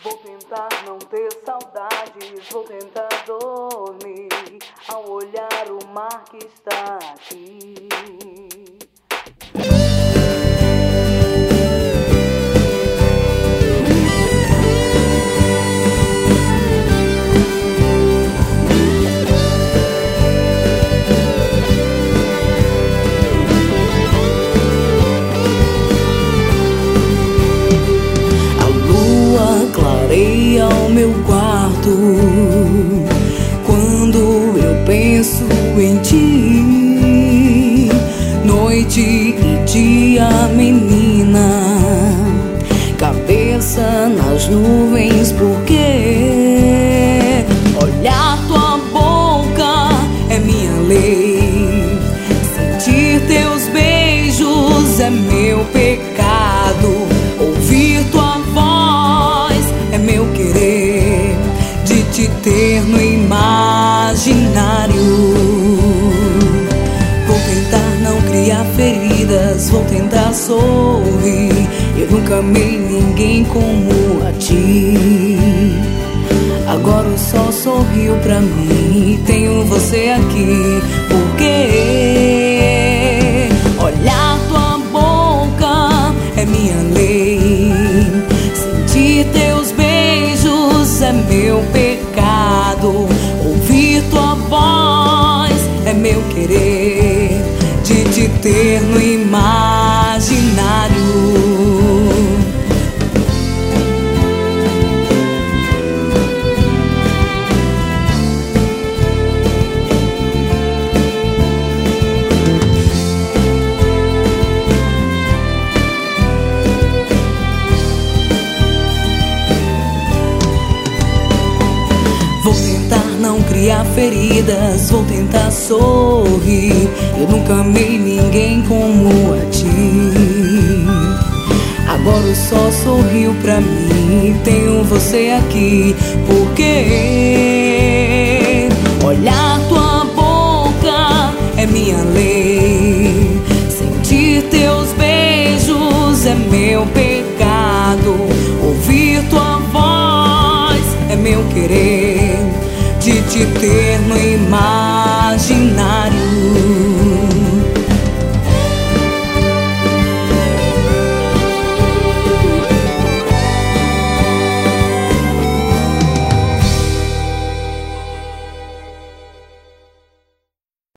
Vou tentar não ter saudades, vou tentar dormir ao olhar o mar que está aqui. Clareia o meu quarto quando eu penso em ti. Noite e dia, menina, cabeça nas nuvens, porque olhar tua boca é minha lei. Sentir teus beijos é meu pecado. Ouvir tua voz é meu querer, de te ter no imaginário. Vou tentar não criar feridas, vou tentar sorrir. Eu nunca amei ninguém como a ti. Agora o sol sorriu pra mim, tenho você aqui. Porque olhar tua boca é minha lei. Sentir teus beijos é meu pecado. Ouvir tua voz é meu querer, de te ter no imaginário. Vou tentar não criar feridas, vou tentar sorrir. Eu nunca amei ninguém como a ti. Agora o sol sorriu pra mim, tenho você aqui. Porque olhar tua boca é minha lei. Sentir teus beijos é meu pecado. Ouvir tua voz é meu querer, de te ter no imaginário.